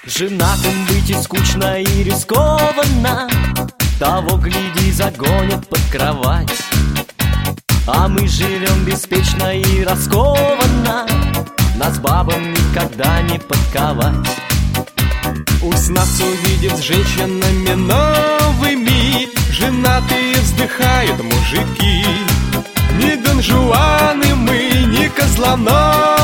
Женатым быть и скучно, и рискованно. Того, гляди, загонят под кровать. А мы живем беспечно и раскованно. Нас бабам никогда не подковать. Пусть нас увидят с женщинами новыми. Женатые вздыхают мужики. Не Дон Жуаны мы, не Козлоногие.